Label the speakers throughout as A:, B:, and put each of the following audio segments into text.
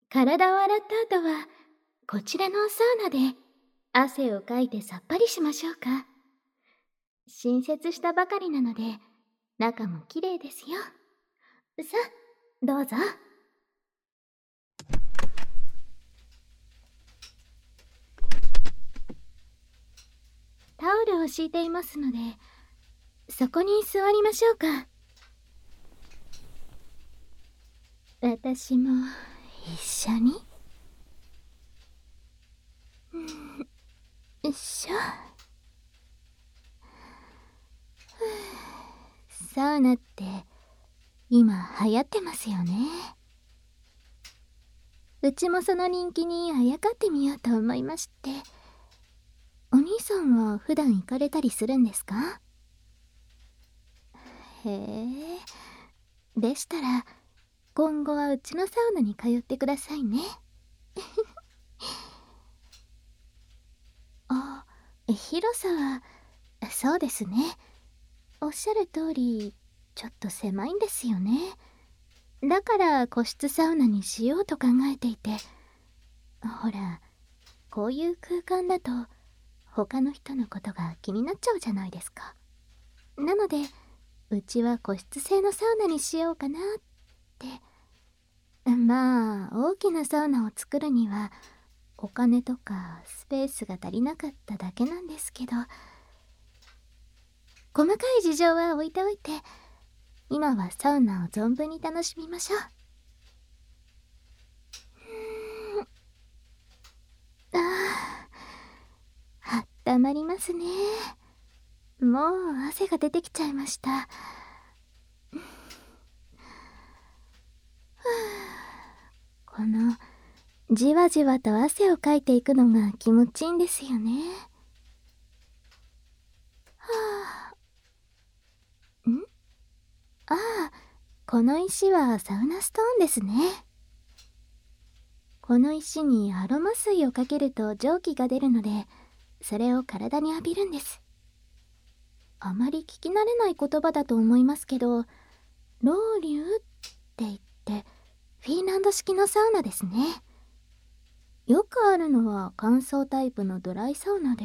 A: 体を洗った後は、こちらのサウナで汗をかいてさっぱりしましょうか。新設したばかりなので、中もきれいですよ。さあ、どうぞ。タオルを敷いていますので、そこに座りましょうか。私も一緒に。よいしょ。サウナって今流行ってますよね。うちもその人気にあやかってみようと思いまして。お兄さんは普段行かれたりするんですか？へえ。でしたら今後はうちのサウナに通ってくださいね。あ、広さは、そうですね。おっしゃる通り、ちょっと狭いんですよね。だから個室サウナにしようと考えていて。ほら、こういう空間だと他の人のことが気になっちゃうじゃないですか。なので、うちは個室制のサウナにしようかなって。まあ、大きなサウナを作るには、お金とかスペースが足りなかっただけなんですけど、細かい事情は置いておいて、今はサウナを存分に楽しみましょう。あったまりますね。もう汗が出てきちゃいました。このじわじわと汗をかいていくのが気持ちいいんですよね。ああ、この石はサウナストーンですね。この石にアロマ水をかけると蒸気が出るので、それを体に浴びるんです。あまり聞き慣れない言葉だと思いますけど、ロウリュって言ってフィンランド式のサウナですね。よくあるのは乾燥タイプのドライサウナで、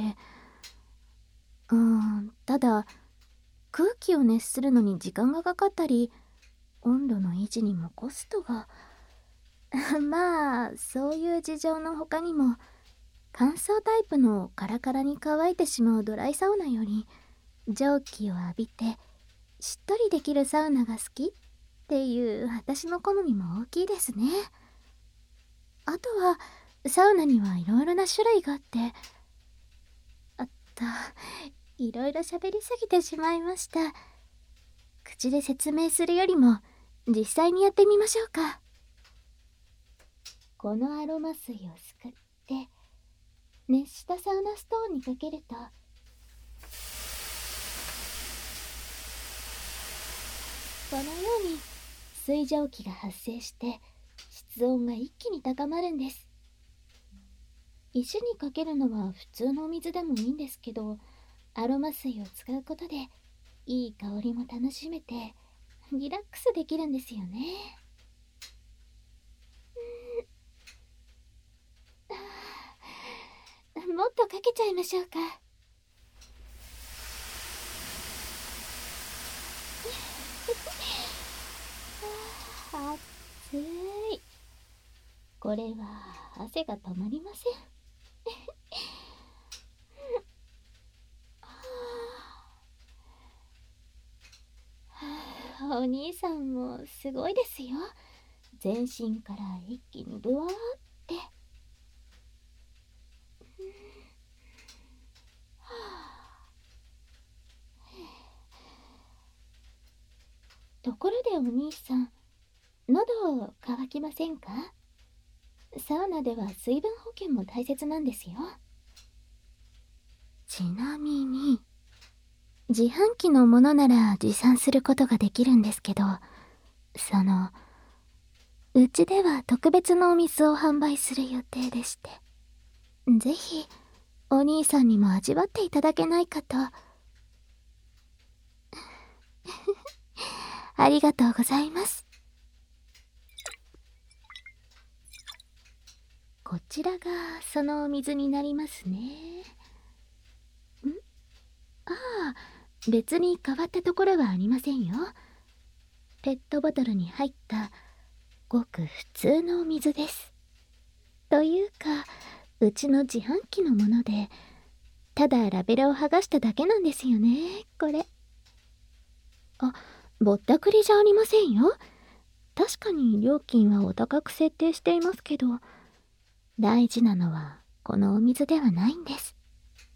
A: ただ空気を熱するのに時間がかかったり、温度の維持にもコストがまあそういう事情の他にも、乾燥タイプのカラカラに乾いてしまうドライサウナより蒸気を浴びてしっとりできるサウナが好きっていう私の好みも大きいですね。あとはサウナにはいろいろな種類があって、いろいろ喋りすぎてしまいました。口で説明するよりも実際にやってみましょうか。このアロマ水をすくって熱したサウナストーンにかけると、このように水蒸気が発生して室温が一気に高まるんです。石にかけるのは普通のお水でもいいんですけど、アロマ水を使うことでいい香りも楽しめてリラックスできるんですよね。もっとかけちゃいましょうか。暑い。これは汗が止まりません。お兄さんもすごいですよ。全身から一気にブワーって。ところでお兄さん、喉乾きませんか？サウナでは水分補給も大切なんですよ。ちなみに、自販機のものなら持参することができるんですけど、うちでは特別のお水を販売する予定でして、ぜひお兄さんにも味わっていただけないかと。ありがとうございます。 こちらがそのお水になりますね。ああ、別に変わったところはありませんよ。ペットボトルに入ったごく普通のお水です。というか、うちの自販機のもので、ただラベルを剥がしただけなんですよね、これ。あ、ぼったくりじゃありませんよ。確かに料金はお高く設定していますけど、大事なのはこのお水ではないんです。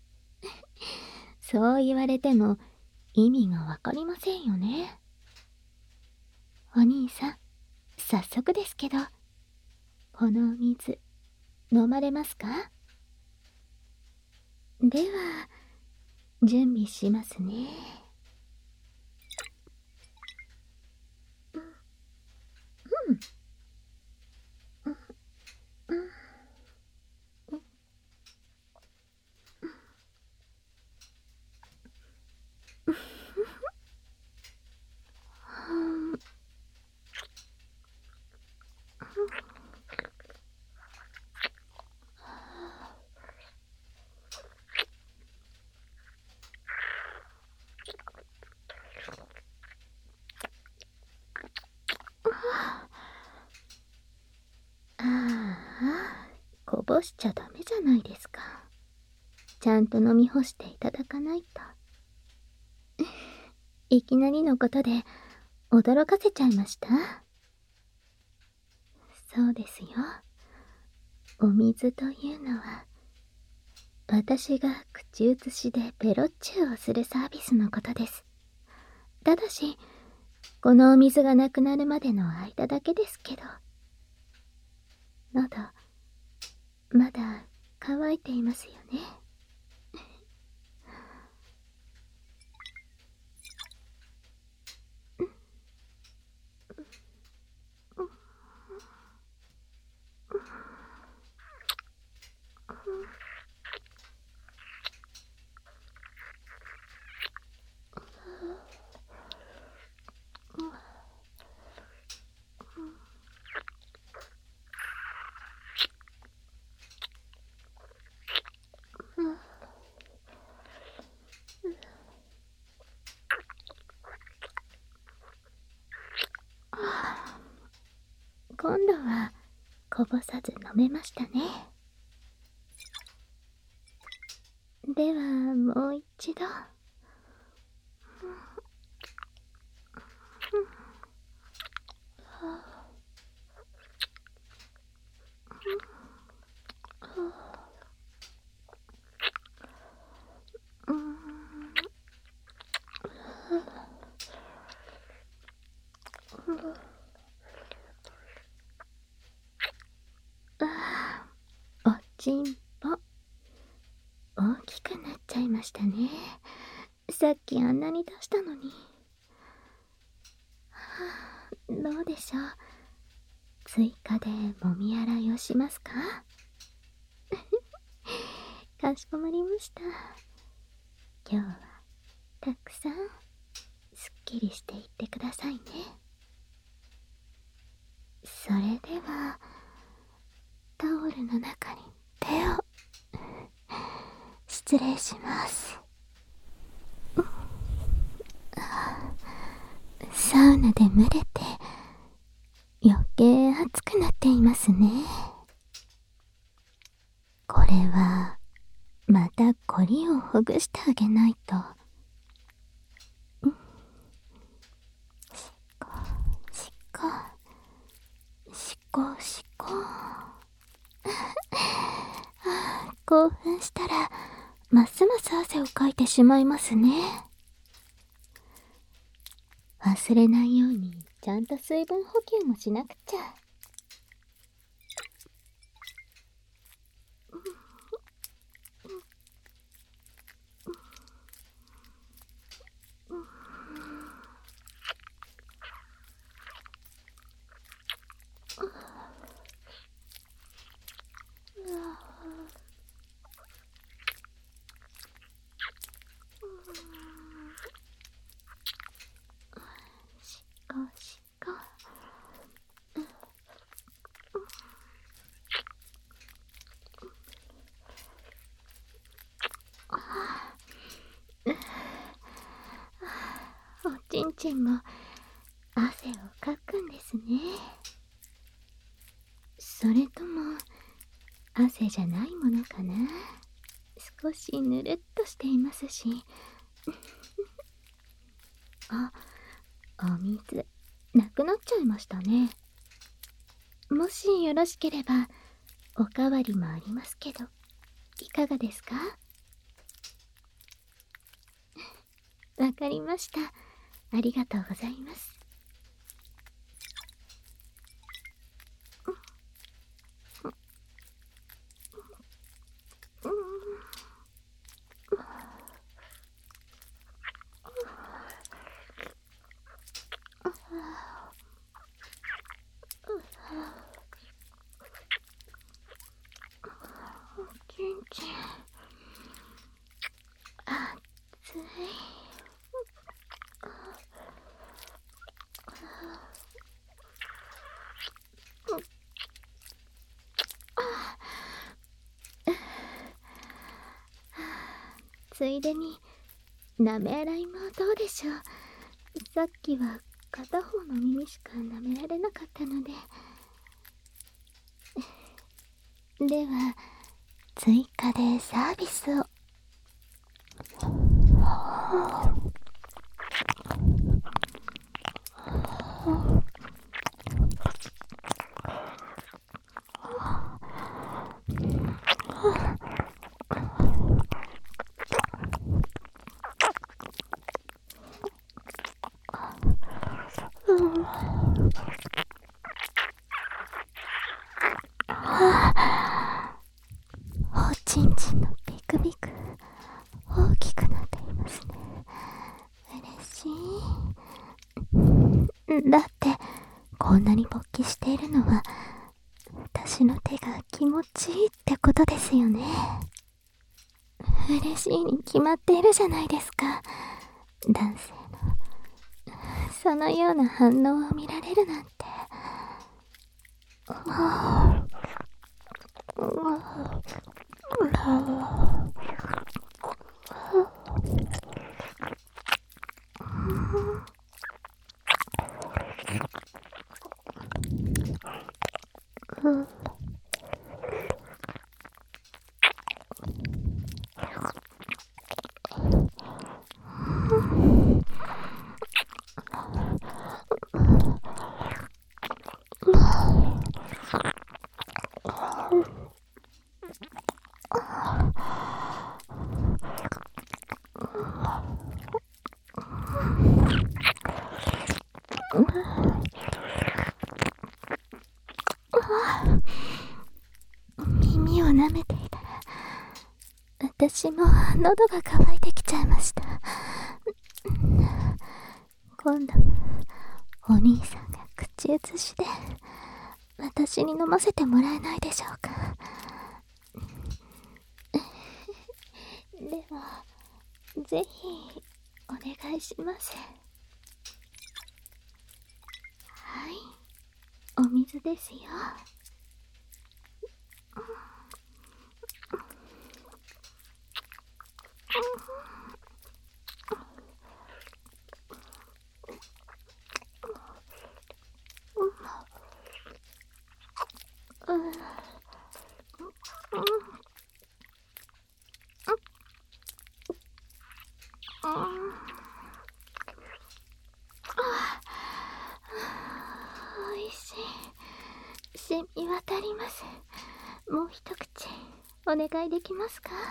A: そう言われても意味がわかりませんよね。お兄さん、早速ですけど、このお水、飲まれますか？では、準備しますね。うん。ああ、こぼしちゃダメじゃないですか。ちゃんと飲み干していただかないと。いきなりのことで驚かせちゃいました？そうですよ。お水というのは、私が口移しでペロッチューをするサービスのことです。ただし、このお水がなくなるまでの間だけですけど。喉、まだ乾いていますよね。今度はこぼさず飲めましたね。ではもう一度。おちんぽ、大きくなっちゃいましたね。さっきあんなに出したのに。どうでしょう。追加でもみ洗いをしますか？かしこまりました。今日はたくさんすっきりしていってくださいね。それではタオルの中に手を。失礼します。サウナで蒸れて余計熱くなっていますね。これはまたコリをほぐしてあげないと。しこしこしこしこ。興奮したらますます汗をかいてしまいますね。忘れないようにちゃんと水分補給もしなくちゃ。しこしこ。 ちんも汗をかくんですね。それとも汗じゃないものかな。少しぬるっとしていますし。あ、お水なくなっちゃいましたね。もしよろしければおかわりもありますけど、いかがですか？わかりました。ありがとうございます。ちんちん暑い。ついでに舐め洗いもどうでしょう。さっきは片方の耳しか舐められなかったので。では追加でサービスを。おちんちんのビクビク大きくなっていますね。嬉しい。だってこんなに勃起しているのは私の手が気持ちいいってことですよね。嬉しいに決まっているじゃないですか。男性のそのような反応を見られるなんて。耳を舐めていたら私も喉が渇いてきちゃいました。今度はお兄さんが口移しで私に飲ませてもらえないでしょうか。ではぜひお願いします。はい、お水ですよ。おいしい。染み渡ります。もう一口お願いできますか？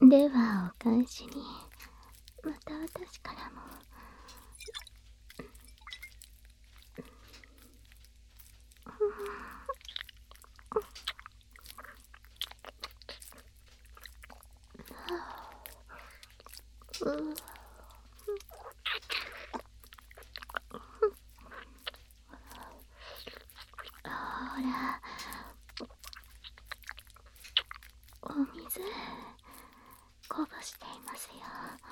A: ではお返しにまた私からも。ほら、お水こぼしていますよ。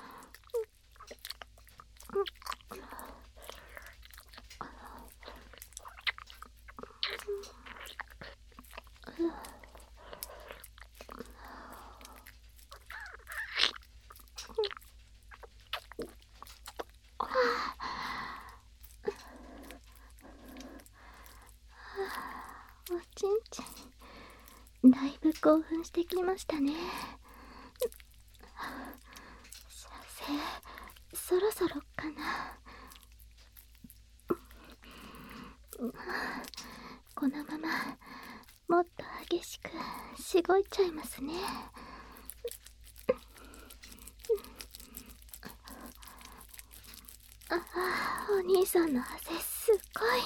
A: おちんちん、だいぶ興奮してきましたね。させ、そろそろかな。このままもっと激しくしごいちゃいますね。お兄さんの汗すっごい。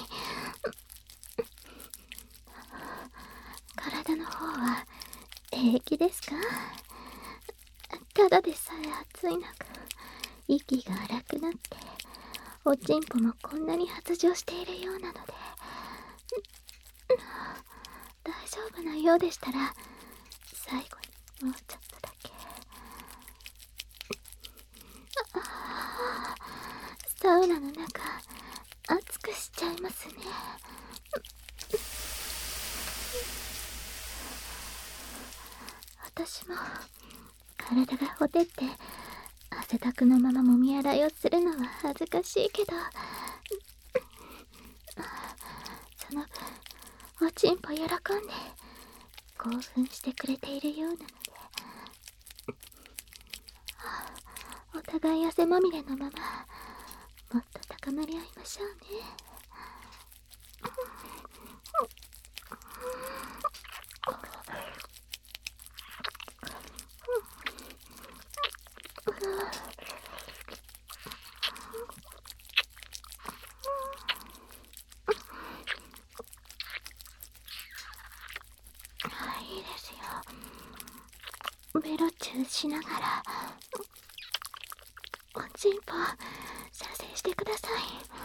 A: 体の方は平気ですか？ただでさえ暑い中、息が荒くなっておちんぽもこんなに発情しているようなので、大丈夫なようでしたら最後にもうちょっとだけ。サウナの中熱くしちゃいますね。私も体がほてって汗だくのまま揉み洗いをするのは恥ずかしいけど、その分おちんぽ喜んで興奮してくれているようなので、お互い汗まみれのままもっと高まり合いましょうね。いいですよ。ベロチューしながらおちんぽ射精してください。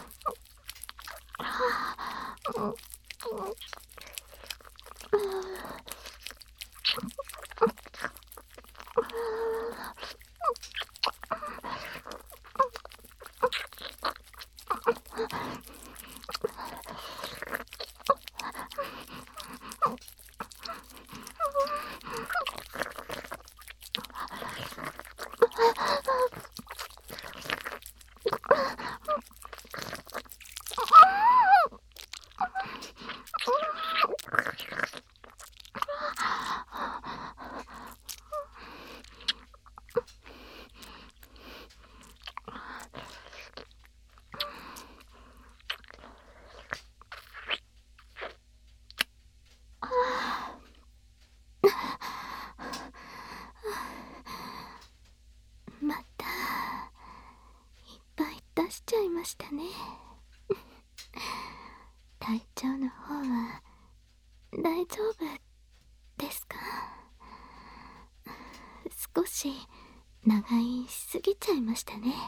A: またいっぱい出しちゃいましたね。体調の方は大丈夫ですか？少し長居しすぎちゃいましたね。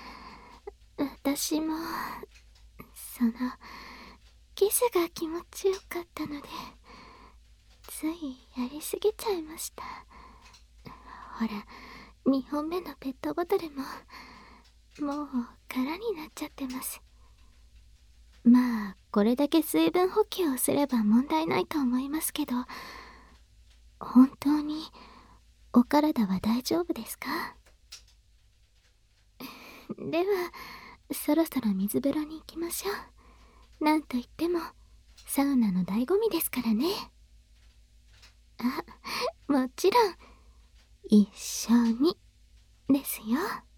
A: 私もそのキスが気持ちよかったのでついやりすぎちゃいました。ほら、2本目のペットボトルももう空になっちゃってます。まあこれだけ水分補給をすれば問題ないと思いますけど、本当にお体は大丈夫ですか？ではそろそろ水風呂に行きましょう。なんといってもサウナの醍醐味ですからね。あ、もちろん一緒にですよ。